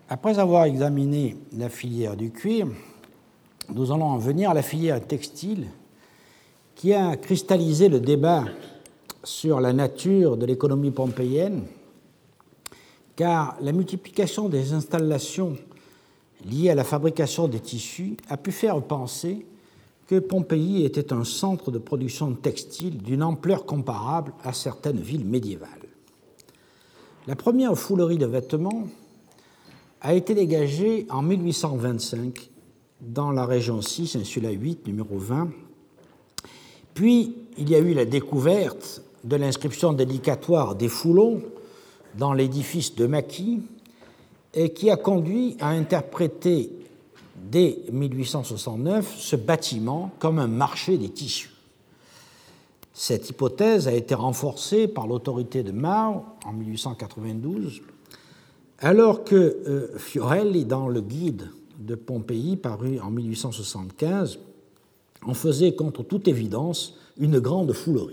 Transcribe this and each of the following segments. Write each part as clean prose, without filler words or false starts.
Après avoir examiné la filière du cuir, nous allons en venir à la filière textile qui a cristallisé le débat sur la nature de l'économie pompéienne, car la multiplication des installations liées à la fabrication des tissus a pu faire penser que Pompéi était un centre de production textile d'une ampleur comparable à certaines villes médiévales. La première foulerie de vêtements a été dégagée en 1825 dans la région 6, insula 8, numéro 20. Puis, il y a eu la découverte de l'inscription dédicatoire des foulons dans l'édifice de Maquis, et qui a conduit à interpréter dès 1869 ce bâtiment comme un marché des tissus. Cette hypothèse a été renforcée par l'autorité de Mao en 1892, alors que Fiorelli, dans le guide de Pompéi, paru en 1875, en faisait contre toute évidence une grande foulerie.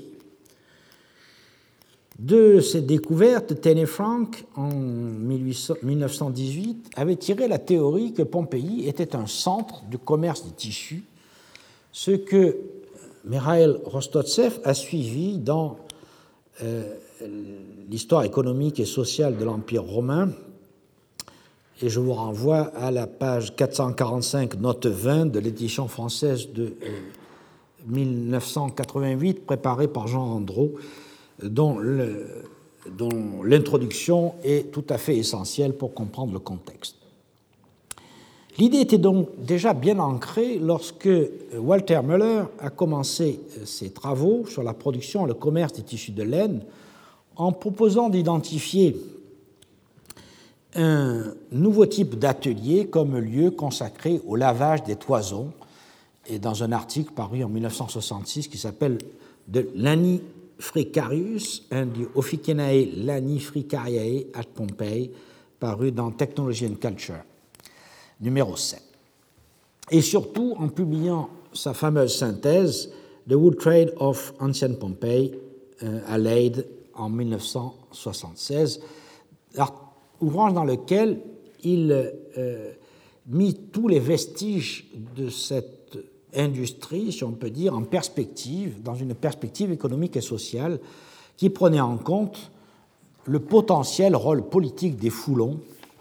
De cette découverte, Taine et Frank, en 1918, avait tiré la théorie que Pompéi était un centre de commerce des tissus, ce que Mikhail Rostotsev a suivi dans l'histoire économique et sociale de l'Empire romain, et je vous renvoie à la page 445, note 20 de l'édition française de 1988, préparée par Jean Andreau, dont l'introduction est tout à fait essentielle pour comprendre le contexte. L'idée était donc déjà bien ancrée lorsque Walter Müller a commencé ses travaux sur la production et le commerce des tissus de laine en proposant d'identifier un nouveau type d'atelier comme lieu consacré au lavage des toisons, et dans un article paru en 1966 qui s'appelle « De Lanifricarius and the Officinae Lanifricariae at Pompeii », paru dans Technology and Culture, numéro 7. Et surtout en publiant sa fameuse synthèse « The Wool Trade of Ancient Pompeii » à Leyde en 1976, ouvrage dans lequel il mit tous les vestiges de cette industrie, si on peut dire, en perspective, dans une perspective économique et sociale qui prenait en compte le potentiel rôle politique des foulons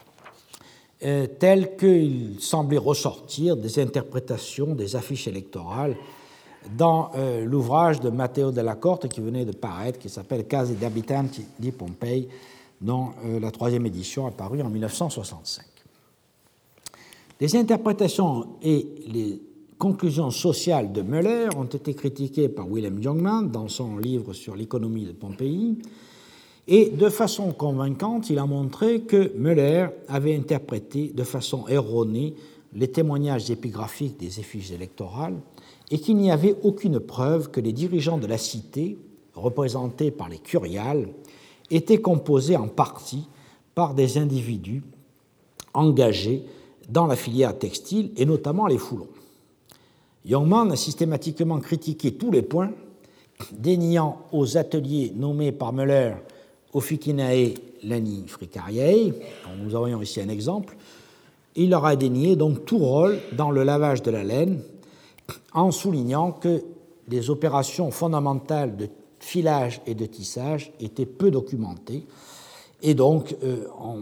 tel qu'il semblait ressortir des interprétations des affiches électorales dans l'ouvrage de Matteo Della Corte qui venait de paraître, qui s'appelle Case d'Abitanti di Pompei, dont la troisième édition apparue en 1965. Les interprétations et les conclusions sociales de Müller ont été critiquées par Wilhelm Jungmann dans son livre sur l'économie de Pompéi, et de façon convaincante, il a montré que Müller avait interprété de façon erronée les témoignages épigraphiques des effigies électorales et qu'il n'y avait aucune preuve que les dirigeants de la cité, représentés par les curiales, étaient composés en partie par des individus engagés dans la filière textile et notamment les foulons. Jungmann a systématiquement critiqué tous les points, déniant aux ateliers nommés par Müller Officinae Lanifricariae, nous aurions ici un exemple, il leur a dénié donc tout rôle dans le lavage de la laine en soulignant que les opérations fondamentales de filage et de tissage étaient peu documentées et donc en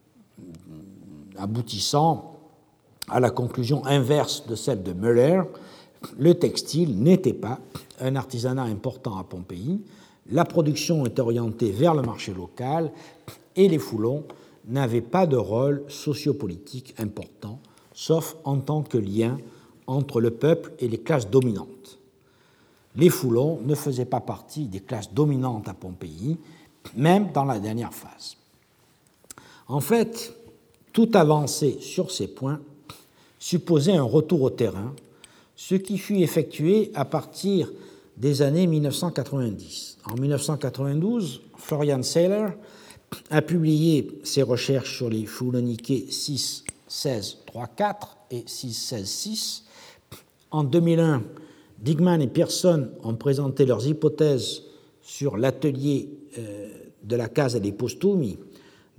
aboutissant à la conclusion inverse de celle de Müller, le textile n'était pas un artisanat important à Pompéi, la production était orientée vers le marché local et les foulons n'avaient pas de rôle sociopolitique important, sauf en tant que lien entre le peuple et les classes dominantes. Les foulons ne faisaient pas partie des classes dominantes à Pompéi, même dans la dernière phase. En fait, toute avancée sur ces points supposait un retour au terrain, ce qui fut effectué à partir des années 1990. En 1992, Florian Seiler a publié ses recherches sur les fouloniquets 6.16.3.4 et 6.16.6. En 2001, Digman et Pearson ont présenté leurs hypothèses sur l'atelier de la Casa dei Postumi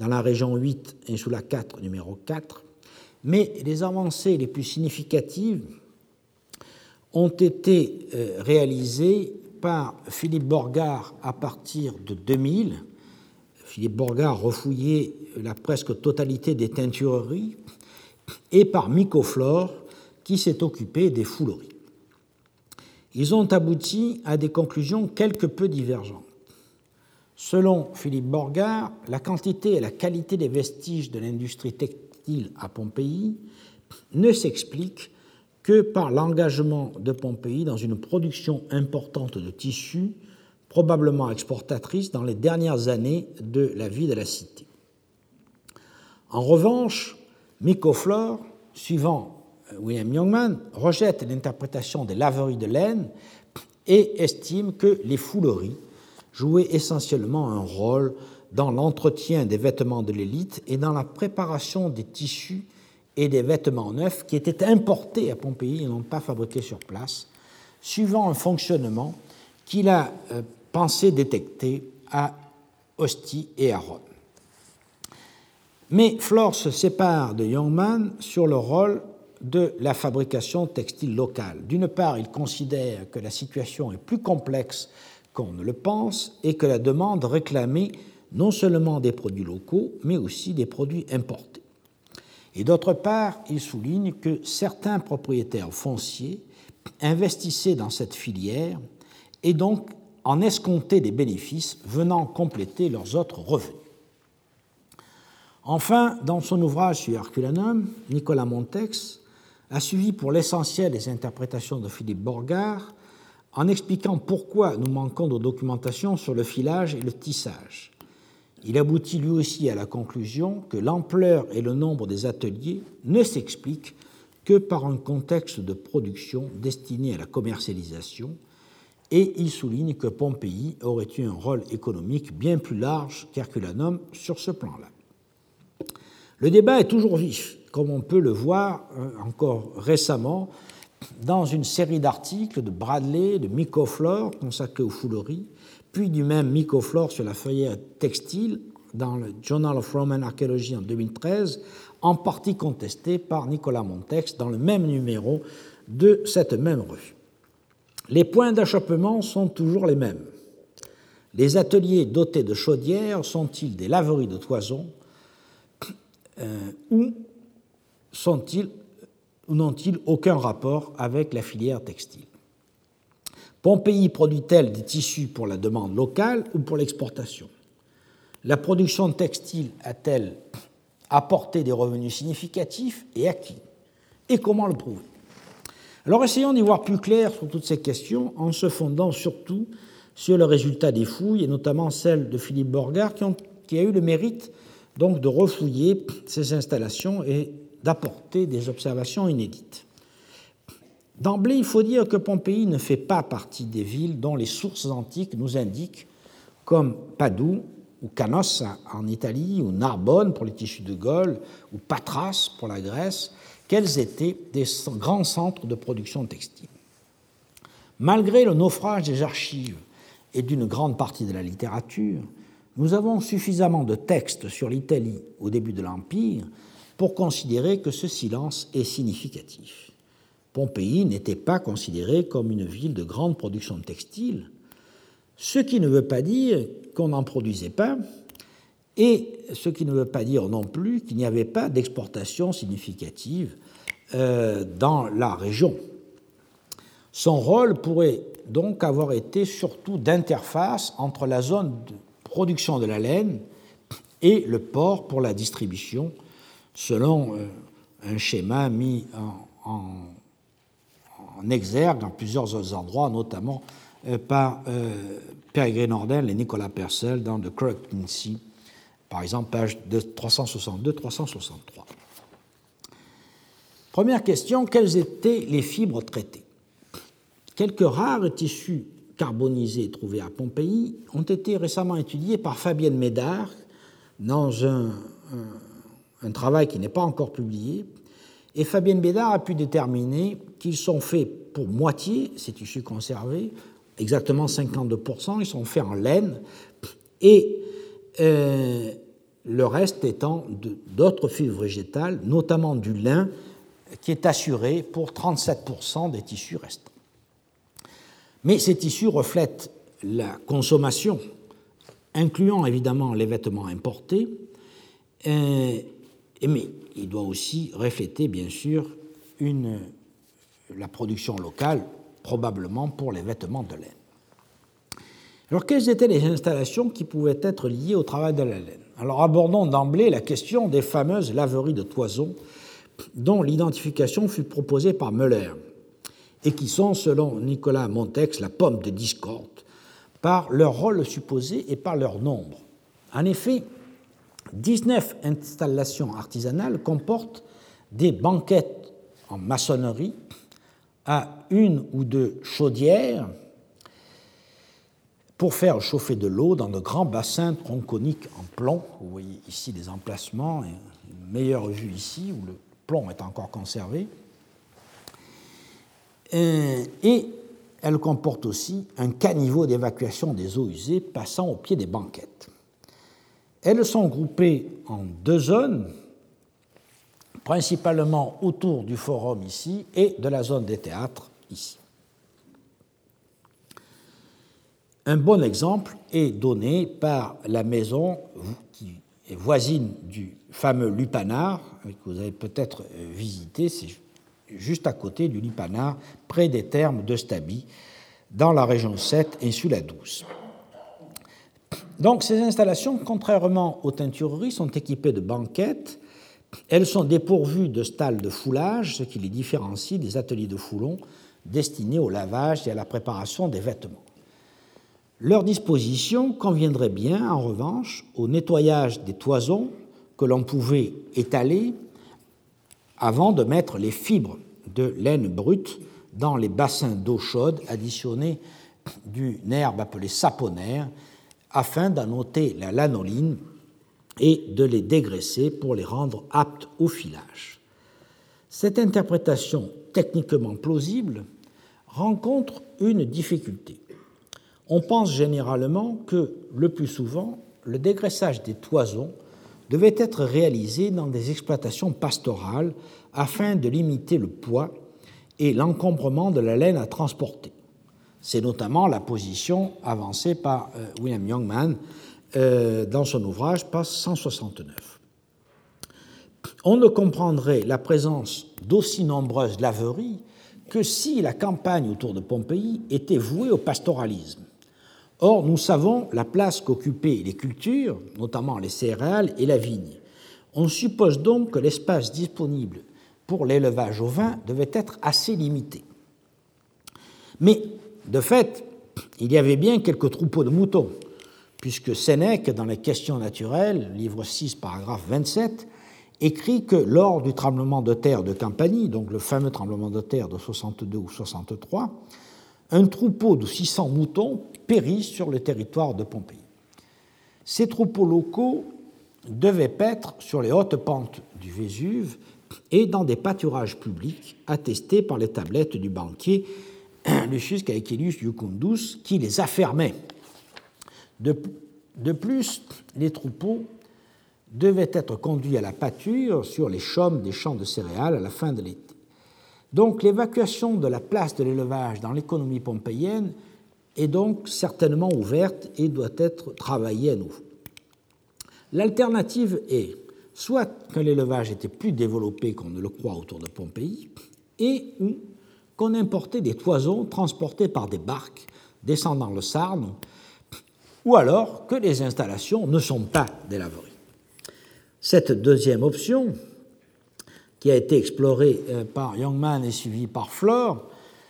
dans la région 8, insula 4, numéro 4, mais les avancées les plus significatives ont été réalisées par Philippe Borgard à partir de 2000. Philippe Borgard refouillait la presque totalité des teintureries, et par Mycoflore, qui s'est occupé des fouleries. Ils ont abouti à des conclusions quelque peu divergentes. Selon Philippe Borgard, la quantité et la qualité des vestiges de l'industrie textile à Pompéi ne s'expliquent que par l'engagement de Pompéi dans une production importante de tissus, probablement exportatrice dans les dernières années de la vie de la cité. En revanche, Mycoflore, suivant William Youngman, rejette l'interprétation des laveries de laine et estime que les fouleries jouaient essentiellement un rôle dans l'entretien des vêtements de l'élite et dans la préparation des tissus et des vêtements neufs qui étaient importés à Pompéi et non pas fabriqués sur place, suivant un fonctionnement qu'il a pensé détecter à Ostie et à Rome. Mais Flore se sépare de Youngman sur le rôle de la fabrication textile locale. D'une part, il considère que la situation est plus complexe qu'on ne le pense et que la demande réclamait non seulement des produits locaux, mais aussi des produits importés. Et d'autre part, il souligne que certains propriétaires fonciers investissaient dans cette filière et donc en escomptaient des bénéfices venant compléter leurs autres revenus. Enfin, dans son ouvrage sur Herculanum, Nicolas Montex a suivi pour l'essentiel les interprétations de Philippe Borgard en expliquant pourquoi nous manquons de documentation sur le filage et le tissage. Il aboutit lui aussi à la conclusion que l'ampleur et le nombre des ateliers ne s'expliquent que par un contexte de production destiné à la commercialisation, et il souligne que Pompéi aurait eu un rôle économique bien plus large qu'Herculanum sur ce plan-là. Le débat est toujours vif, comme on peut le voir encore récemment dans une série d'articles de Bradley, de Mycoflore consacrés aux fouleries, puis du même Mycoflore sur la filière textile dans le Journal of Roman Archaeology en 2013, en partie contesté par Nicolas Montex dans le même numéro de cette même revue. Les points d'achoppement sont toujours les mêmes. Les ateliers dotés de chaudières sont-ils des laveries de toison ou n'ont-ils aucun rapport avec la filière textile? Pompéi produit-elle des tissus pour la demande locale ou pour l'exportation? La production textile a-t-elle apporté des revenus significatifs et à qui? Et comment le prouver? Alors essayons d'y voir plus clair sur toutes ces questions en se fondant surtout sur le résultat des fouilles et notamment celle de Philippe Borgard qui a eu le mérite donc de refouiller ces installations et d'apporter des observations inédites. D'emblée, il faut dire que Pompéi ne fait pas partie des villes dont les sources antiques nous indiquent, comme Padoue ou Canossa en Italie, ou Narbonne pour les tissus de Gaule, ou Patras pour la Grèce, quels étaient des grands centres de production textile. Malgré le naufrage des archives et d'une grande partie de la littérature, nous avons suffisamment de textes sur l'Italie au début de l'Empire pour considérer que ce silence est significatif. Pompéi n'était pas considérée comme une ville de grande production textile, ce qui ne veut pas dire qu'on n'en produisait pas, et ce qui ne veut pas dire non plus qu'il n'y avait pas d'exportation significative dans la région. Son rôle pourrait donc avoir été surtout d'interface entre la zone de production de la laine et le port pour la distribution, selon un schéma mis en exergue dans plusieurs autres endroits, notamment par Peregrine Nordel et Nicolas Purcell dans The Correctency, par exemple, page 362-363. Première question, quelles étaient les fibres traitées? Quelques rares tissus carbonisés trouvés à Pompéi ont été récemment étudiés par Fabienne Médard dans un travail qui n'est pas encore publié, et Fabienne Médard a pu déterminer qu'ils sont faits pour moitié, ces tissus conservés, exactement 52%, ils sont faits en laine, et le reste étant d'autres fibres végétales, notamment du lin, qui est assuré pour 37% des tissus restants. Mais ces tissus reflètent la consommation, incluant évidemment les vêtements importés, mais il doit aussi refléter, bien sûr, la production locale, probablement pour les vêtements de laine. Alors, quelles étaient les installations qui pouvaient être liées au travail de la laine? Alors, abordons d'emblée la question des fameuses laveries de toison, dont l'identification fut proposée par Müller, et qui sont, selon Nicolas Montex, la pomme de discorde, par leur rôle supposé et par leur nombre. En effet, 19 installations artisanales comportent des banquettes en maçonnerie à une ou deux chaudières pour faire chauffer de l'eau dans de grands bassins tronconiques en plomb. Vous voyez ici des emplacements, une meilleure vue ici où le plomb est encore conservé. Et elle comporte aussi un caniveau d'évacuation des eaux usées passant au pied des banquettes. Elles sont groupées en deux zones, principalement autour du forum ici et de la zone des théâtres ici. Un bon exemple est donné par la maison qui est voisine du fameux lupanar, que vous avez peut-être visité, c'est juste à côté du lupanar, près des thermes de Stabi, dans la région 7, Insula 12. Donc ces installations, contrairement aux teintureries, sont équipées de banquettes. Elles sont dépourvues de stalles de foulage, ce qui les différencie des ateliers de foulon destinés au lavage et à la préparation des vêtements. Leur disposition conviendrait bien, en revanche, au nettoyage des toisons que l'on pouvait étaler avant de mettre les fibres de laine brute dans les bassins d'eau chaude additionnés d'une herbe appelée saponaire afin d'en ôter la lanoline et de les dégraisser pour les rendre aptes au filage. Cette interprétation techniquement plausible rencontre une difficulté. On pense généralement que, le plus souvent, le dégraissage des toisons devait être réalisé dans des exploitations pastorales afin de limiter le poids et l'encombrement de la laine à transporter. C'est notamment la position avancée par William Youngman dans son ouvrage, page 169. On ne comprendrait la présence d'aussi nombreuses laveries que si la campagne autour de Pompéi était vouée au pastoralisme. Or, nous savons la place qu'occupaient les cultures, notamment les céréales et la vigne. On suppose donc que l'espace disponible pour l'élevage ovin devait être assez limité. Mais, de fait, il y avait bien quelques troupeaux de moutons, puisque Sénèque, dans les Questions naturelles, livre 6, paragraphe 27, écrit que lors du tremblement de terre de Campanie, donc le fameux tremblement de terre de 62 ou 63, un troupeau de 600 moutons périt sur le territoire de Pompéi. Ces troupeaux locaux devaient paître sur les hautes pentes du Vésuve et dans des pâturages publics attestés par les tablettes du banquier Lucius Caecilius Iucundus qui les affermait. De plus, les troupeaux devaient être conduits à la pâture sur les chaumes des champs de céréales à la fin de l'été. Donc l'évacuation de la place de l'élevage dans l'économie pompéienne est donc certainement ouverte et doit être travaillée à nouveau. L'alternative est soit que l'élevage était plus développé qu'on ne le croit autour de Pompéi, et ou qu'on importait des toisons transportées par des barques descendant le Sarne, ou alors que les installations ne sont pas des laveries. Cette deuxième option, qui a été explorée par Youngman et suivie par Flore,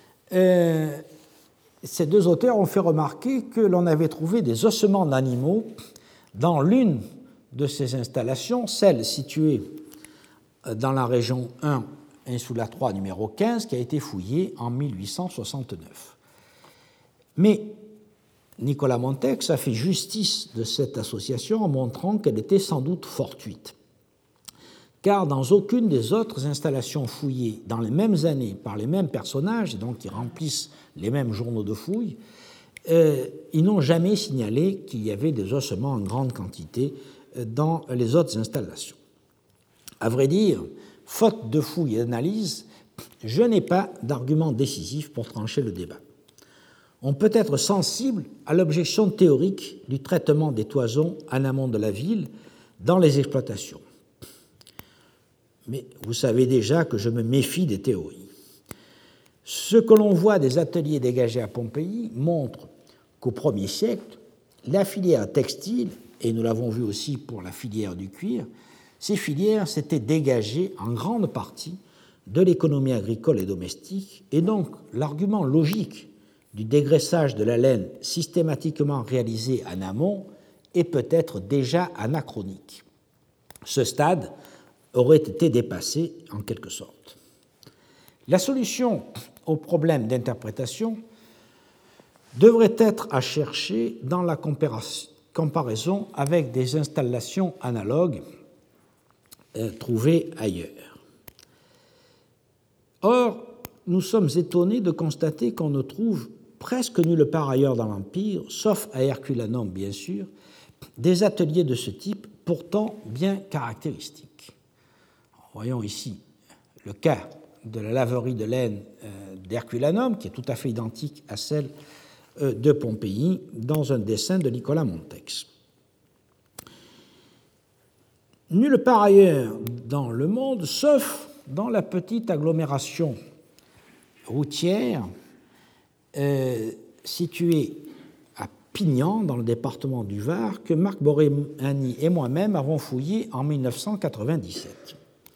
ces deux auteurs ont fait remarquer que l'on avait trouvé des ossements d'animaux dans l'une de ces installations, celle située dans la région 1, Insula 3, numéro 15, qui a été fouillée en 1869. Mais Nicolas Montex a fait justice de cette association en montrant qu'elle était sans doute fortuite, car dans aucune des autres installations fouillées dans les mêmes années par les mêmes personnages, et donc qui remplissent les mêmes journaux de fouilles, ils n'ont jamais signalé qu'il y avait des ossements en grande quantité dans les autres installations. À vrai dire, faute de fouilles et d'analyse, je n'ai pas d'argument décisif pour trancher le débat. On peut être sensible à l'objection théorique du traitement des toisons en amont de la ville dans les exploitations. Mais vous savez déjà que je me méfie des théories. Ce que l'on voit des ateliers dégagés à Pompéi montre qu'au 1er siècle, la filière textile, et nous l'avons vu aussi pour la filière du cuir, ces filières s'étaient dégagées en grande partie de l'économie agricole et domestique, et donc l'argument logique du dégraissage de la laine systématiquement réalisé en amont est peut-être déjà anachronique. Ce stade aurait été dépassé en quelque sorte. La solution au problème d'interprétation devrait être à chercher dans la comparaison avec des installations analogues trouvées ailleurs. Or, nous sommes étonnés de constater qu'on ne trouve presque nulle part ailleurs dans l'Empire, sauf à Herculanum bien sûr, des ateliers de ce type pourtant bien caractéristiques. Voyons ici le cas de la laverie de laine d'Herculanum, qui est tout à fait identique à celle de Pompéi, dans un dessin de Nicolas Montex. Nulle part ailleurs dans le monde, sauf dans la petite agglomération routière située à Pignan, dans le département du Var, que Marc Borromani et moi-même avons fouillé en 1997.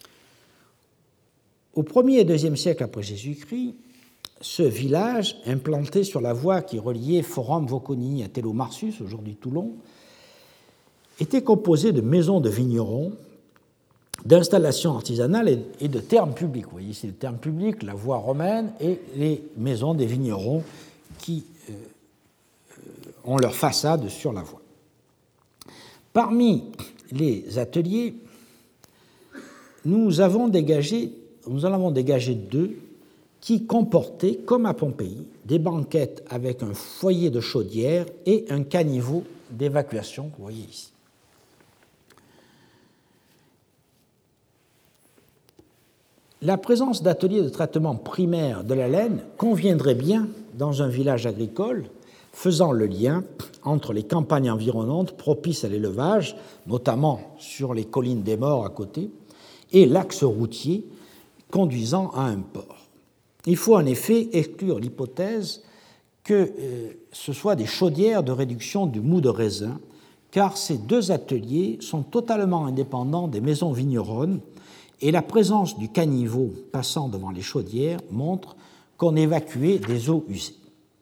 Au 1er et 2e siècle après Jésus-Christ, ce village, implanté sur la voie qui reliait Forum Voconi à Tello-Marsus, aujourd'hui Toulon, était composé de maisons de vignerons, d'installations artisanales et de thermes publics. Vous voyez ici le terme public, la voie romaine et les maisons des vignerons qui ont leur façade sur la voie. Parmi les ateliers, nous en avons dégagé 2 qui comportaient, comme à Pompéi, des banquettes avec un foyer de chaudière et un caniveau d'évacuation, que vous voyez ici. La présence d'ateliers de traitement primaire de la laine conviendrait bien dans un village agricole, faisant le lien entre les campagnes environnantes propices à l'élevage, notamment sur les collines des Morts à côté, et l'axe routier conduisant à un port. Il faut en effet exclure l'hypothèse que ce soit des chaudières de réduction du mou de raisin, car ces 2 ateliers sont totalement indépendants des maisons vigneronnes et la présence du caniveau passant devant les chaudières montre qu'on évacuait des eaux usées.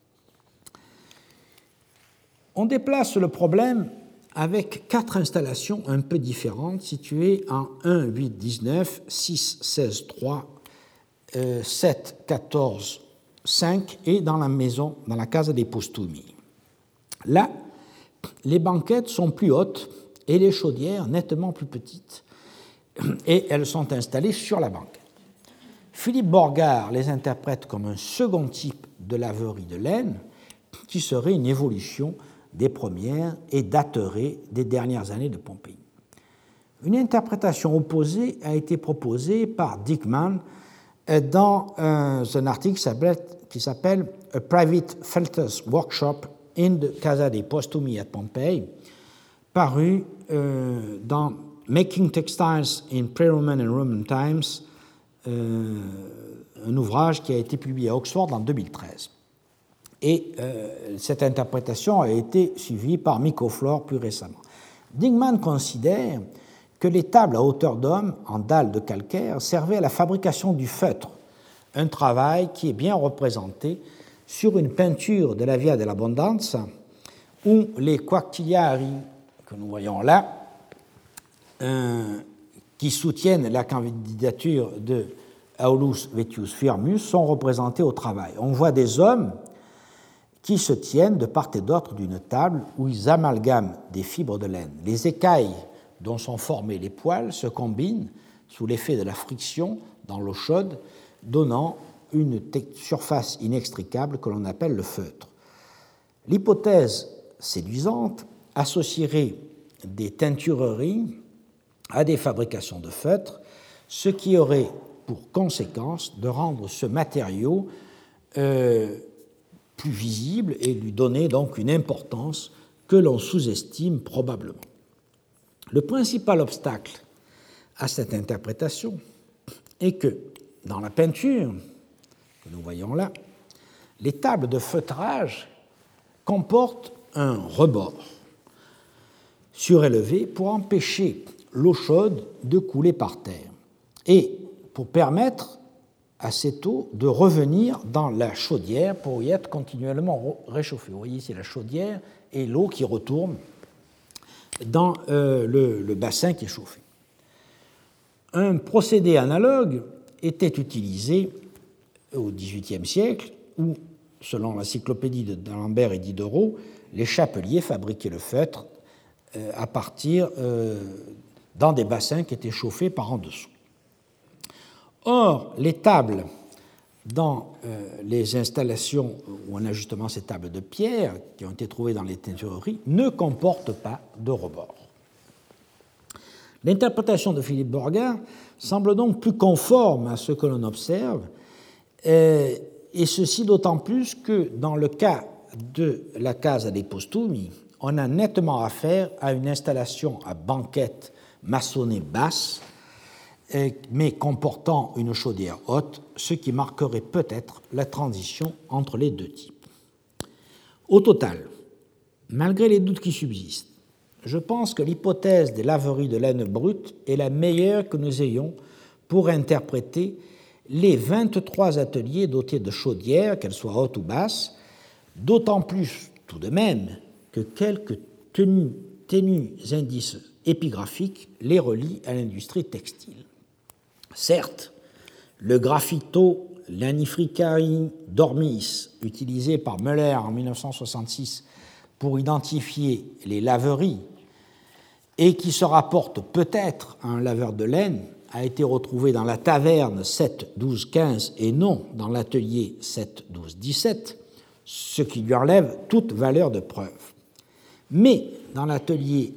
On déplace le problème avec 4 installations un peu différentes situées en 1, 8, 19, 6, 16, 3, 7, 14, 5 et dans la Casa dei Postumi. Là, les banquettes sont plus hautes et les chaudières nettement plus petites, et elles sont installées sur la banquette. Philippe Borgard les interprète comme un second type de laverie de laine qui serait une évolution des premières et daterait des dernières années de Pompéi. Une interprétation opposée a été proposée par Dickman dans un article qui s'appelle « A Private Felter's Workshop in the Casa dei Postumi at Pompeii », paru dans Making Textiles in Pre-Roman and Roman Times, un ouvrage qui a été publié à Oxford en 2013. Et cette interprétation a été suivie par Micoflore plus récemment. Dingman considère que les tables à hauteur d'homme en dalles de calcaire servaient à la fabrication du feutre, un travail qui est bien représenté sur une peinture de la Via dell'Abbondanza où les quactiliari que nous voyons là, qui soutiennent la candidature de Aulus Vettius Firmus, sont représentés au travail. On voit des hommes qui se tiennent de part et d'autre d'une table où ils amalgament des fibres de laine. Les écailles dont sont formés les poils se combinent sous l'effet de la friction dans l'eau chaude, donnant une surface inextricable que l'on appelle le feutre. L'hypothèse séduisante associerait des teintureries à des fabrications de feutres, ce qui aurait pour conséquence de rendre ce matériau plus visible et lui donner donc une importance que l'on sous-estime probablement. Le principal obstacle à cette interprétation est que, dans la peinture que nous voyons là, les tables de feutrage comportent un rebord surélevé pour empêcher l'eau chaude de couler par terre et pour permettre à cette eau de revenir dans la chaudière pour y être continuellement réchauffée. Vous voyez ici la chaudière et l'eau qui retourne dans le bassin qui est chauffé. Un procédé analogue était utilisé au XVIIIe siècle où, selon l'encyclopédie d'Alembert et Diderot, les chapeliers fabriquaient le feutre à partir dans des bassins qui étaient chauffés par en dessous. Or, les tables dans les installations où on a justement ces tables de pierre qui ont été trouvées dans les teintureries ne comportent pas de rebord. L'interprétation de Philippe Borgard semble donc plus conforme à ce que l'on observe, et ceci d'autant plus que dans le cas de la Casa dei Postumi, on a nettement affaire à une installation à banquette maçonnée basse, mais comportant une chaudière haute, ce qui marquerait peut-être la transition entre les deux types. Au total, malgré les doutes qui subsistent, je pense que l'hypothèse des laveries de laine brute est la meilleure que nous ayons pour interpréter les 23 ateliers dotés de chaudières, qu'elles soient hautes ou basses, d'autant plus tout de même que quelques ténus indices épigraphiques les relient à l'industrie textile. Certes, le graphito lanifricae dormis, utilisé par Müller en 1966 pour identifier les laveries et qui se rapporte peut-être à un laveur de laine, a été retrouvé dans la taverne 7-12-15 et non dans l'atelier 7-12-17, ce qui lui enlève toute valeur de preuve. Mais dans l'atelier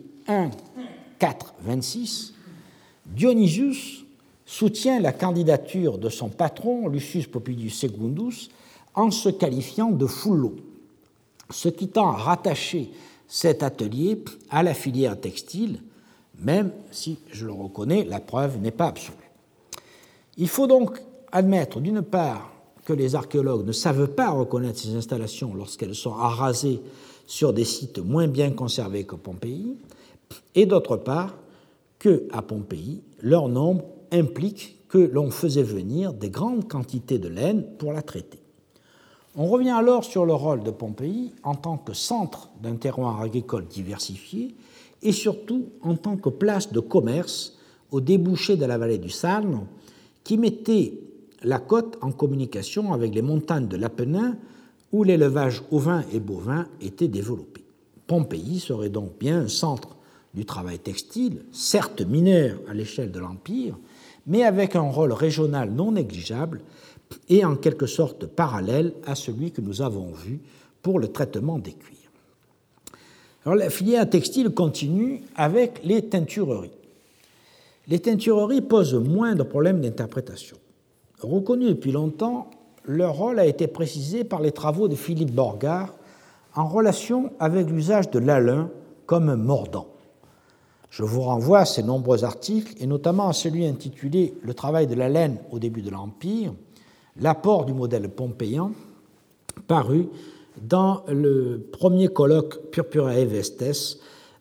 1-4-26, Dionysius soutient la candidature de son patron, Lucius Popilius Secundus, en se qualifiant de fullo, ce qui tend à rattacher cet atelier à la filière textile, même si, je le reconnais, la preuve n'est pas absolue. Il faut donc admettre, d'une part, que les archéologues ne savent pas reconnaître ces installations lorsqu'elles sont arasées sur des sites moins bien conservés que Pompéi, et d'autre part, qu'à Pompéi, leur nombre implique que l'on faisait venir des grandes quantités de laine pour la traiter. On revient alors sur le rôle de Pompéi en tant que centre d'un terroir agricole diversifié et surtout en tant que place de commerce au débouché de la vallée du Salno qui mettait la côte en communication avec les montagnes de l'Apennin où l'élevage ovin et bovin était développé. Pompéi serait donc bien un centre du travail textile, certes mineur à l'échelle de l'Empire, mais avec un rôle régional non négligeable et en quelque sorte parallèle à celui que nous avons vu pour le traitement des cuirs. Alors, la filière textile continue avec les teintureries. Les teintureries posent moins de problèmes d'interprétation. Reconnus depuis longtemps, leur rôle a été précisé par les travaux de Philippe Borgard en relation avec l'usage de l'alun comme mordant. Je vous renvoie à ces nombreux articles, et notamment à celui intitulé « Le travail de la laine au début de l'Empire », l'apport du modèle pompéien, paru dans le premier colloque Purpurae Vestes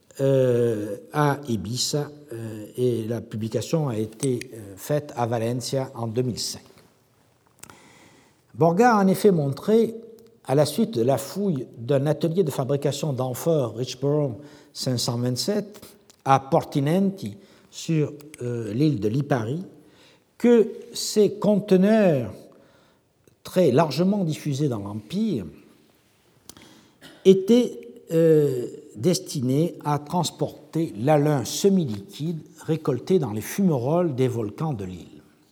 à Ibiza, et la publication a été faite à Valencia en 2005. Borgard a en effet montré, à la suite de la fouille d'un atelier de fabrication d'amphores Richborough 527 à Portinenti, sur l'île de Lipari, que ces conteneurs très largement diffusés dans l'Empire étaient destinés à transporter l'alun semi-liquide récolté dans les fumerolles des volcans de l'île.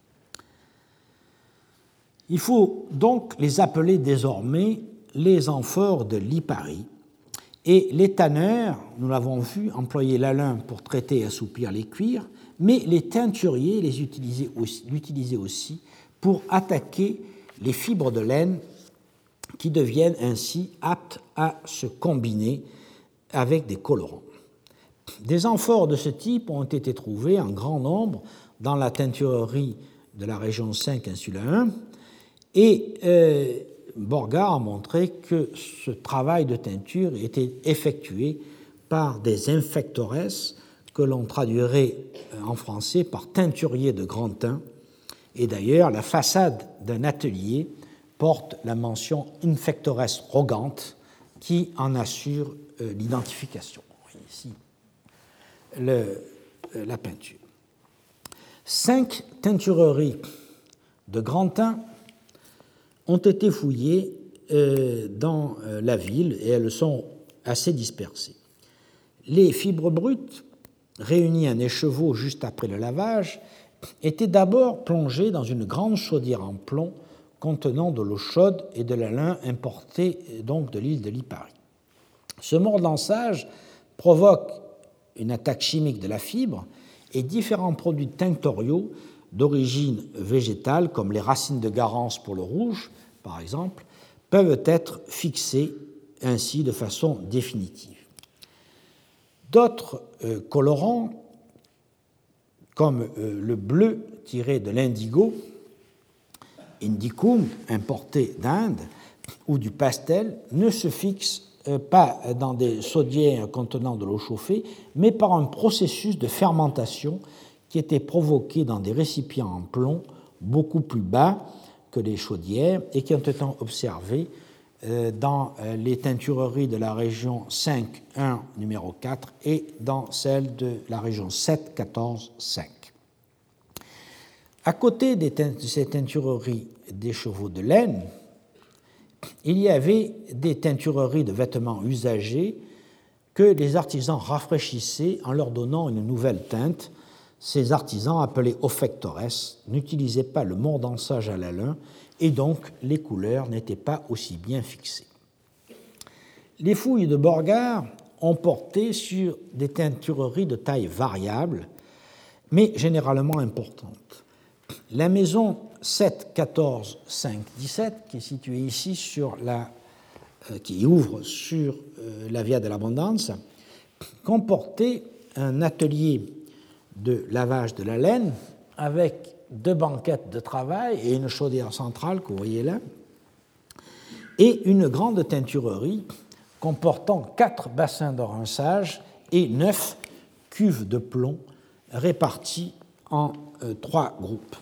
Il faut donc les appeler désormais les amphores de Lipari, Et les tanneurs, nous l'avons vu, employaient la lin pour traiter et assouplir les cuirs, mais les teinturiers l'utilisaient aussi pour attaquer les fibres de laine qui deviennent ainsi aptes à se combiner avec des colorants. Des amphores de ce type ont été trouvés en grand nombre dans la teinturerie de la région 5 Insula 1 et Borgard a montré que ce travail de teinture était effectué par des infectores que l'on traduirait en français par teinturier de grand teint. Et d'ailleurs, la façade d'un atelier porte la mention infectores rogante qui en assure l'identification. Ici, la peinture. 5 teintureries de grand teint ont été fouillées dans la ville et elles sont assez dispersées. Les fibres brutes, réunies en écheveau juste après le lavage, étaient d'abord plongées dans une grande chaudière en plomb contenant de l'eau chaude et de la lin importée donc de l'île de Lipari. Ce mordançage provoque une attaque chimique de la fibre et différents produits tinctoriaux d'origine végétale, comme les racines de garance pour le rouge, par exemple, peuvent être fixés ainsi de façon définitive. D'autres colorants, comme le bleu tiré de l'indigo, indicum, importé d'Inde, ou du pastel, ne se fixent pas dans des chaudières contenant de l'eau chauffée, mais par un processus de fermentation qui était provoqué dans des récipients en plomb beaucoup plus bas que les chaudières et qui ont été observés dans les teintureries de la région 5.1 numéro 4 et dans celle de la région 7.14.5. À côté de ces teintureries d'écheveaux de laine, il y avait des teintureries de vêtements usagés que les artisans rafraîchissaient en leur donnant une nouvelle teinte. Ces artisans, appelés offectores, n'utilisaient pas le mordançage à la lin et donc les couleurs n'étaient pas aussi bien fixées. Les fouilles de Borgard ont porté sur des teintureries de taille variable, mais généralement importantes. La maison 7.14.5.17, qui est située ici qui ouvre sur la Via dell'Abbondanza, comportait un atelier de lavage de la laine avec 2 banquettes de travail et une chaudière centrale que vous voyez là, et une grande teinturerie comportant 4 bassins de rinçage et 9 cuves de plomb réparties en 3 groupes.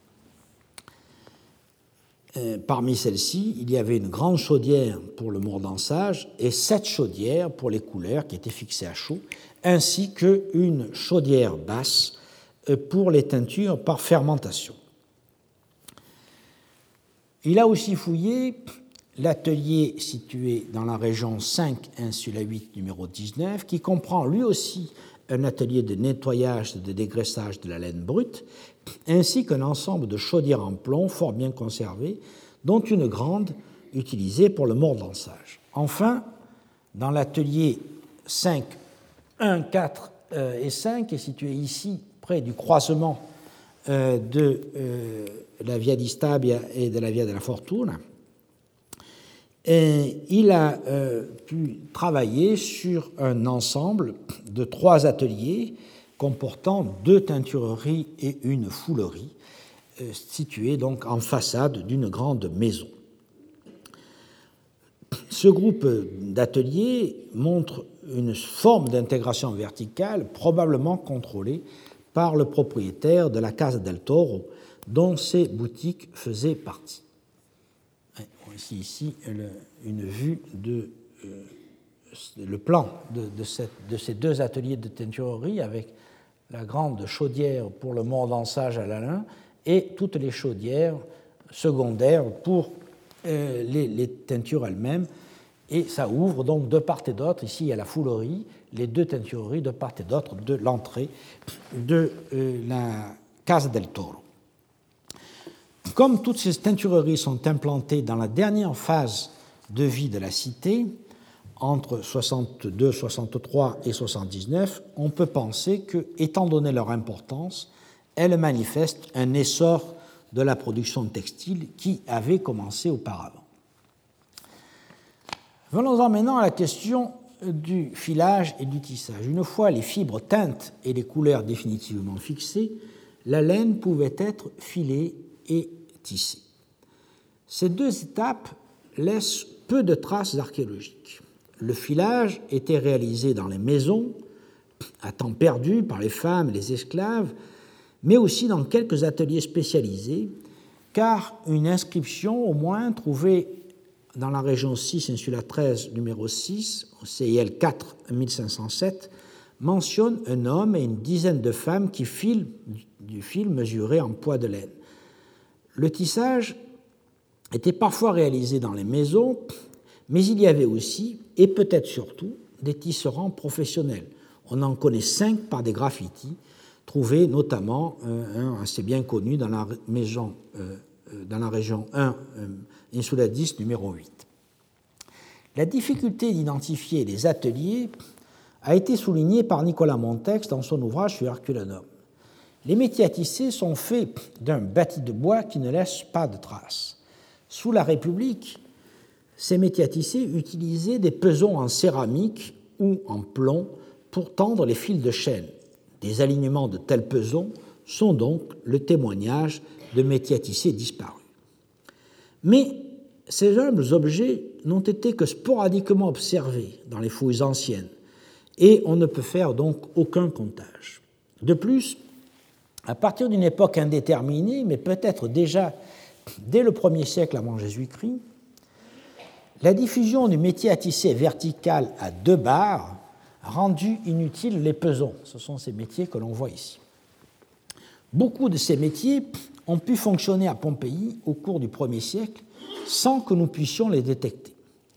Parmi celles-ci, il y avait une grande chaudière pour le mordançage et 7 chaudières pour les couleurs qui étaient fixées à chaud, ainsi qu'une chaudière basse pour les teintures par fermentation. Il a aussi fouillé l'atelier situé dans la région 5, Insula 8, numéro 19, qui comprend lui aussi un atelier de nettoyage et de dégraissage de la laine brute, ainsi qu'un ensemble de chaudières en plomb fort bien conservées, dont une grande utilisée pour le mordançage. Enfin, dans l'atelier 5, 1, 4 et 5, qui est situé ici, près du croisement de la Via di Stabia et de la Via della Fortuna, et il a pu travailler sur un ensemble de 3 ateliers comportant 2 teintureries et une foulerie, situés donc en façade d'une grande maison. Ce groupe d'ateliers montre une forme d'intégration verticale probablement contrôlée par le propriétaire de la Casa del Toro, dont ces boutiques faisaient partie. Ici une vue le plan de ces 2 ateliers de teinturerie avec la grande chaudière pour le mordançage à la lin et toutes les chaudières secondaires pour les teintures elles-mêmes. Et ça ouvre donc de part et d'autre. Ici, il y a la foulerie, les 2 teintureries de part et d'autre de l'entrée de la Casa del Toro. Comme toutes ces teintureries sont implantées dans la dernière phase de vie de la cité, entre 62, 63 et 79, on peut penser que, étant donné leur importance, elles manifestent un essor de la production textile qui avait commencé auparavant. Venons-en maintenant à la question du filage et du tissage. Une fois les fibres teintes et les couleurs définitivement fixées, la laine pouvait être filée et tissée. Ces deux étapes laissent peu de traces archéologiques. Le filage était réalisé dans les maisons, à temps perdu par les femmes et les esclaves, mais aussi dans quelques ateliers spécialisés, car une inscription au moins trouvée dans la région 6, insula 13, numéro 6, au CIL 4, 1507, mentionne un homme et une dizaine de femmes qui filent du fil mesuré en poids de laine. Le tissage était parfois réalisé dans les maisons, mais il y avait aussi, et peut-être surtout, des tisserands professionnels. On en connaît 5 par des graffitis, trouvés notamment, un assez bien connu dans la région 1, insula 10, numéro 8. La difficulté d'identifier les ateliers a été soulignée par Nicolas Montex dans son ouvrage sur Herculanum. Les métiers à tisser sont faits d'un bâti de bois qui ne laisse pas de traces. Sous la République, ces métiers à tisser utilisaient des pesons en céramique ou en plomb pour tendre les fils de chêne. Des alignements de tels pesons sont donc le témoignage de métiers à tisser disparus. Mais ces humbles objets n'ont été que sporadiquement observés dans les fouilles anciennes, et on ne peut faire donc aucun comptage. De plus, à partir d'une époque indéterminée, mais peut-être déjà dès le 1er siècle avant Jésus-Christ, la diffusion du métier à tisser vertical à 2 barres a rendu inutiles les pesons. Ce sont ces métiers que l'on voit ici. Beaucoup de ces métiers ont pu fonctionner à Pompéi au cours du 1er siècle sans que nous puissions les détecter.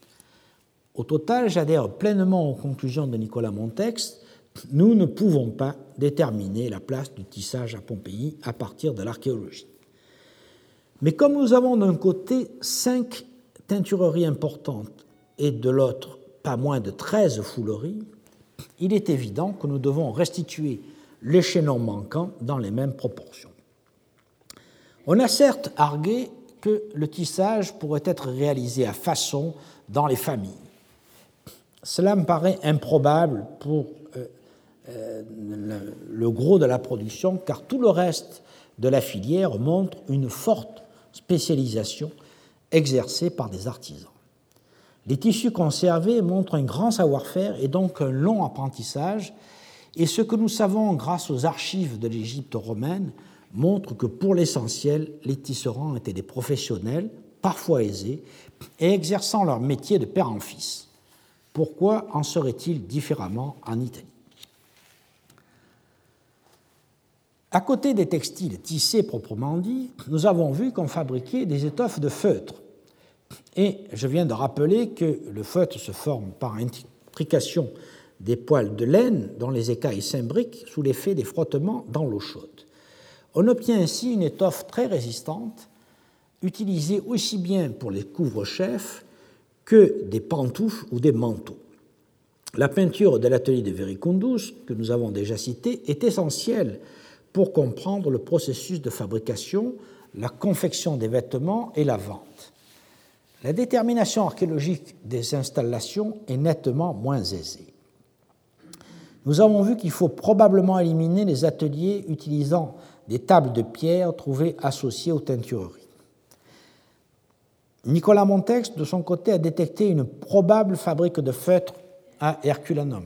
Au total, j'adhère pleinement aux conclusions de Nicolas Montex. Nous ne pouvons pas déterminer la place du tissage à Pompéi à partir de l'archéologie. Mais comme nous avons d'un côté 5 teintureries importantes et de l'autre pas moins de 13 fouleries, il est évident que nous devons restituer les chaînons manquants dans les mêmes proportions. On a certes argué que le tissage pourrait être réalisé à façon dans les familles. Cela me paraît improbable pour le gros de la production, car tout le reste de la filière montre une forte spécialisation exercée par des artisans. Les tissus conservés montrent un grand savoir-faire et donc un long apprentissage, et ce que nous savons grâce aux archives de l'Égypte romaine montre que pour l'essentiel, les tisserands étaient des professionnels, parfois aisés, et exerçant leur métier de père en fils. Pourquoi en serait-il différemment en Italie ? À côté des textiles tissés proprement dit, nous avons vu qu'on fabriquait des étoffes de feutre. Et je viens de rappeler que le feutre se forme par intrication des poils de laine dont les écailles s'imbriquent sous l'effet des frottements dans l'eau chaude. On obtient ainsi une étoffe très résistante, utilisée aussi bien pour les couvre-chefs que des pantoufles ou des manteaux. La peinture de l'atelier de Verecundus, que nous avons déjà citée, est essentielle pour comprendre le processus de fabrication, la confection des vêtements et la vente. La détermination archéologique des installations est nettement moins aisée. Nous avons vu qu'il faut probablement éliminer les ateliers utilisant des tables de pierre trouvées associées aux teintureries. Nicolas Montex, de son côté, a détecté une probable fabrique de feutre à Herculanum.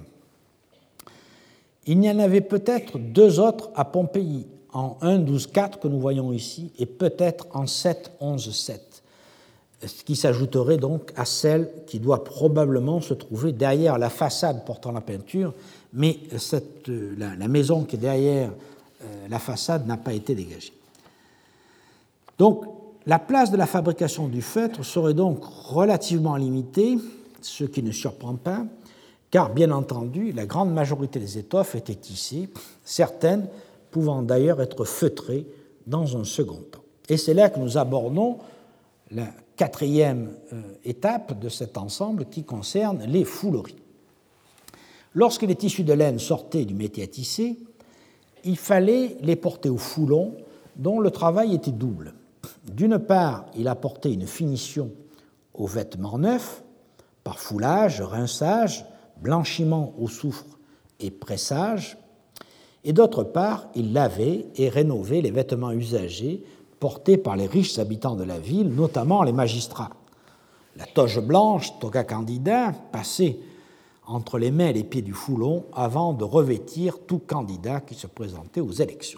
Il y en avait peut-être 2 autres à Pompéi, en 1-12-4 que nous voyons ici, et peut-être en 7-11-7, ce qui s'ajouterait donc à celle qui doit probablement se trouver derrière la façade portant la peinture, mais la maison qui est derrière la façade n'a pas été dégagée. Donc, la place de la fabrication du feutre serait donc relativement limitée, ce qui ne surprend pas, car, bien entendu, la grande majorité des étoffes étaient tissées, certaines pouvant d'ailleurs être feutrées dans un second temps. Et c'est là que nous abordons la quatrième étape de cet ensemble qui concerne les fouleries. Lorsque les tissus de laine sortaient du métier à tisser, il fallait les porter au foulon dont le travail était double. D'une part, il apportait une finition aux vêtements neufs par foulage, rinçage, blanchiment au soufre et pressage, et d'autre part, il lavait et rénovait les vêtements usagés portés par les riches habitants de la ville, notamment les magistrats. La toge blanche, toga candida, passait entre les mains et les pieds du foulon avant de revêtir tout candidat qui se présentait aux élections.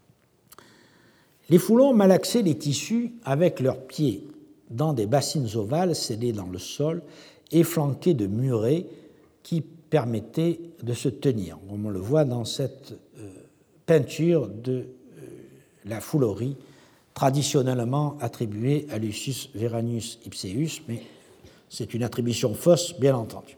Les foulons malaxaient les tissus avec leurs pieds dans des bassines ovales scellées dans le sol et flanquées de murets qui permettaient de se tenir, comme on le voit dans cette peinture de la foulerie traditionnellement attribuée à Lucius Veranius Ipseus, mais c'est une attribution fausse, bien entendu.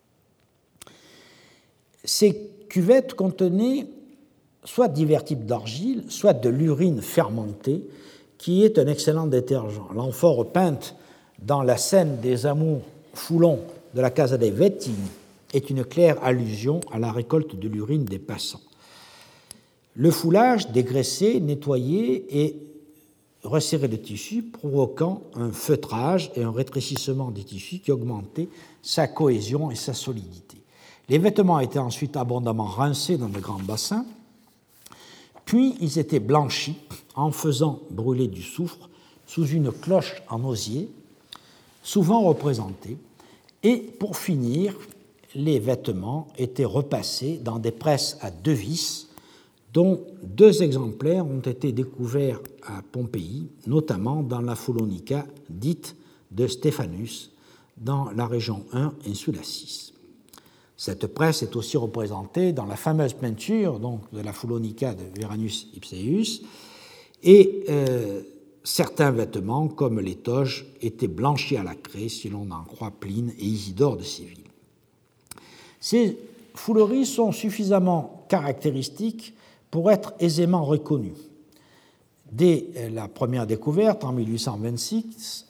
Ces cuvettes contenaient soit divers types d'argile, soit de l'urine fermentée, qui est un excellent détergent. L'amphore peinte dans la scène des amours foulons de la Casa dei Vettini est une claire allusion à la récolte de l'urine des passants. Le foulage dégraissait, nettoyait et resserrait le tissu, provoquant un feutrage et un rétrécissement du tissu qui augmentait sa cohésion et sa solidité. Les vêtements étaient ensuite abondamment rincés dans de grands bassins, puis ils étaient blanchis en faisant brûler du soufre sous une cloche en osier, souvent représentée, et pour finir, les vêtements étaient repassés dans des presses à 2 vis, dont 2 exemplaires ont été découverts à Pompéi, notamment dans la Foulonica dite de Stéphanus, dans la région 1 Insula 6. Cette presse est aussi représentée dans la fameuse peinture donc, de la Foulonica de Veranius Ipseus, et certains vêtements, comme les toges, étaient blanchis à la craie, si l'on en croit Pline et Isidore de Séville. Ces fouleries sont suffisamment caractéristiques pour être aisément reconnues. Dès la première découverte, en 1825,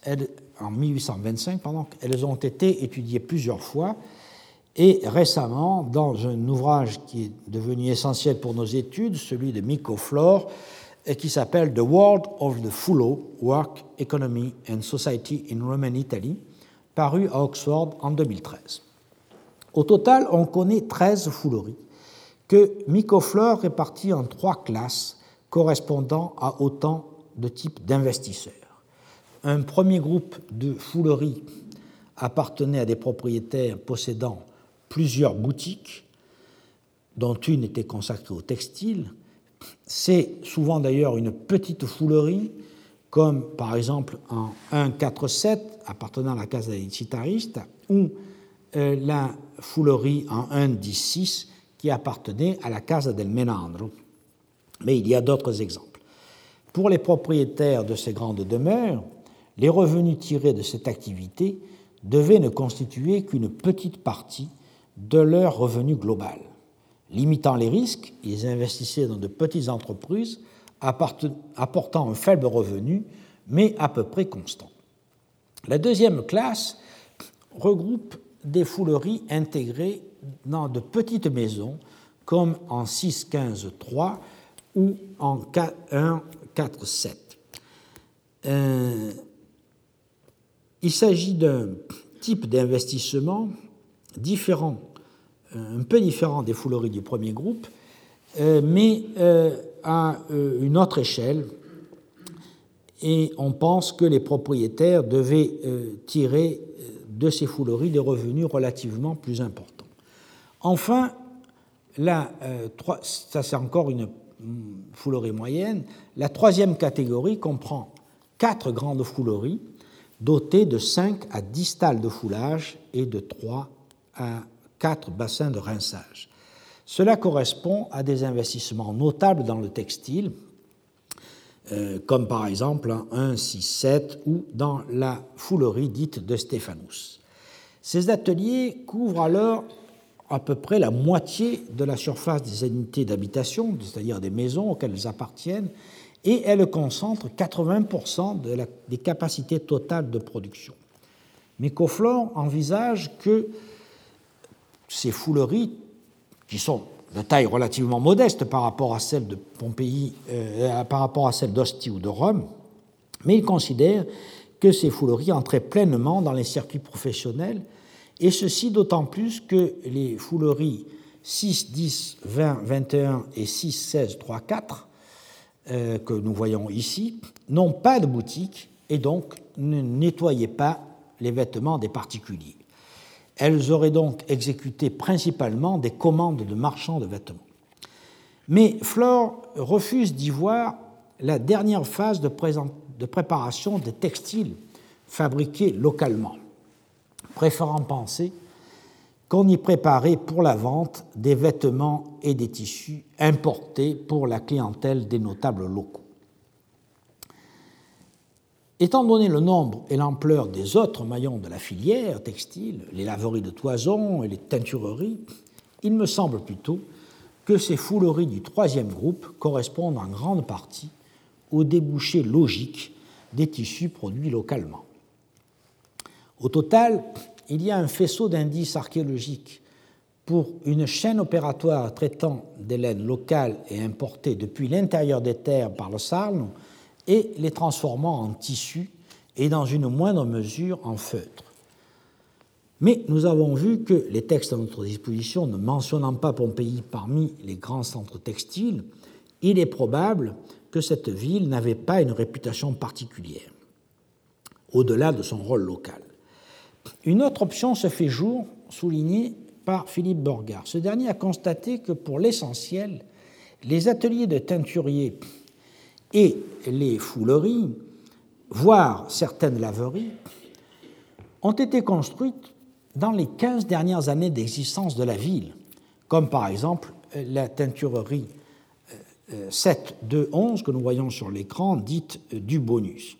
elles ont été étudiées plusieurs fois, et récemment, dans un ouvrage qui est devenu essentiel pour nos études, celui de Mikko Flor, qui s'appelle « The World of the Fullo, Work, Economy and Society in Roman Italy », paru à Oxford en 2013. Au total, on connaît 13 fouleries que Mikko Flor répartit en 3 classes correspondant à autant de types d'investisseurs. Un premier groupe de fouleries appartenait à des propriétaires possédant plusieurs boutiques, dont une était consacrée au textile. C'est souvent d'ailleurs une petite foulerie, comme par exemple en 147 appartenant à la Casa dei Citarista, ou la foulerie en 116 qui appartenait à la Casa del Menandro. Mais il y a d'autres exemples. Pour les propriétaires de ces grandes demeures, les revenus tirés de cette activité devaient ne constituer qu'une petite partie de leur revenu global. Limitant les risques, ils investissaient dans de petites entreprises apportant un faible revenu, mais à peu près constant. La deuxième classe regroupe des fouleries intégrées dans de petites maisons, comme en 6-15-3 ou en 1-4-7. Il s'agit d'un type d'investissement différent, un peu différent des fouleries du premier groupe, mais à une autre échelle, et on pense que les propriétaires devaient tirer de ces fouleries des revenus relativement plus importants. Enfin, ça c'est encore une foulerie moyenne, la troisième catégorie comprend 4 grandes fouleries dotées de 5 à 10 stalles de foulage et de 3 à 4 bassins de rinçage. Cela correspond à des investissements notables dans le textile, comme par exemple en 1-6-7 ou dans la foulerie dite de Stéphanus. Ces ateliers couvrent alors à peu près la moitié de la surface des unités d'habitation, c'est-à-dire des maisons auxquelles elles appartiennent, et elle concentre 80% des capacités totales de production. Mais Cauflor envisage que ces fouleries, qui sont de taille relativement modeste par rapport à celles de Pompéi, par rapport à celles d'Ostie ou de Rome, mais il considère que ces fouleries entraient pleinement dans les circuits professionnels, et ceci d'autant plus que les fouleries 6, 10, 20, 21 et 6, 16, 3, 4, que nous voyons ici, n'ont pas de boutique et donc ne nettoyaient pas les vêtements des particuliers. Elles auraient donc exécuté principalement des commandes de marchands de vêtements. Mais Flore refuse d'y voir la dernière phase de préparation des textiles fabriqués localement, préférant penser qu'on y préparait pour la vente des vêtements et des tissus importés pour la clientèle des notables locaux. Étant donné le nombre et l'ampleur des autres maillons de la filière textile, les laveries de toison et les teintureries, il me semble plutôt que ces fouleries du troisième groupe correspondent en grande partie aux débouchés logiques des tissus produits localement. Au total, il y a un faisceau d'indices archéologiques pour une chaîne opératoire traitant des laines locales et importées depuis l'intérieur des terres par le Sarno et les transformant en tissu et dans une moindre mesure en feutre. Mais nous avons vu que les textes à notre disposition ne mentionnant pas Pompéi parmi les grands centres textiles, il est probable que cette ville n'avait pas une réputation particulière, au-delà de son rôle local. Une autre option se fait jour, soulignée par Philippe Borgard. Ce dernier a constaté que, pour l'essentiel, les ateliers de teinturiers et les fouleries, voire certaines laveries, ont été construites dans les 15 dernières années d'existence de la ville, comme par exemple la teinturerie 7-2-11 que nous voyons sur l'écran, dite du bonus.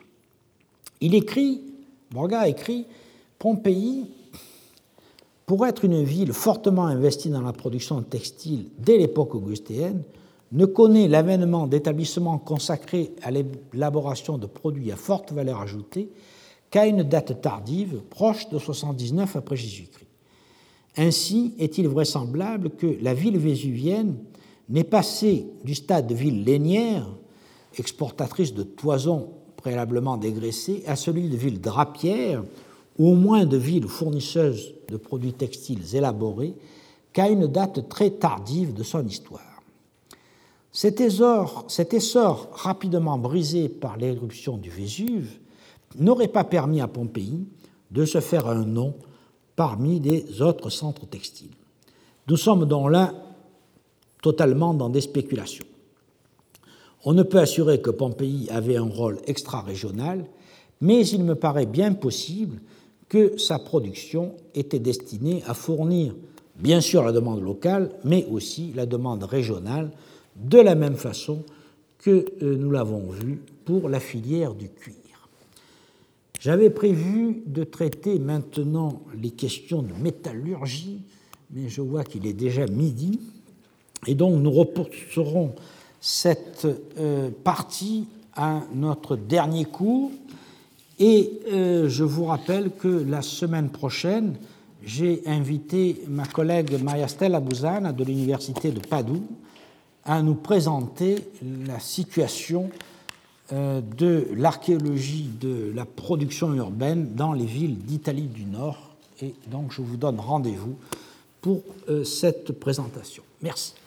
Borgard écrit « Pompéi, pour être une ville fortement investie dans la production textile dès l'époque augustéenne, ne connaît l'avènement d'établissements consacrés à l'élaboration de produits à forte valeur ajoutée qu'à une date tardive, proche de 79 après Jésus-Christ. Ainsi est-il vraisemblable que la ville vésuvienne n'est passée du stade de ville lainière, exportatrice de toison préalablement dégraissée, à celui de ville drapière, ou au moins de ville fournisseuse de produits textiles élaborés, qu'à une date très tardive de son histoire. Cet essor rapidement brisé par l'éruption du Vésuve n'aurait pas permis à Pompéi de se faire un nom parmi les autres centres textiles. Nous sommes donc là totalement dans des spéculations. On ne peut assurer que Pompéi avait un rôle extra-régional, mais il me paraît bien possible que sa production était destinée à fournir bien sûr la demande locale, mais aussi la demande régionale, de la même façon que nous l'avons vu pour la filière du cuir. J'avais prévu de traiter maintenant les questions de métallurgie, mais je vois qu'il est déjà midi, et donc nous reporterons cette partie à notre dernier cours, et je vous rappelle que la semaine prochaine, j'ai invité ma collègue Maria Stella Busana de l'Université de Padoue à nous présenter la situation de l'archéologie de la production urbaine dans les villes d'Italie du Nord. Et donc, je vous donne rendez-vous pour cette présentation. Merci.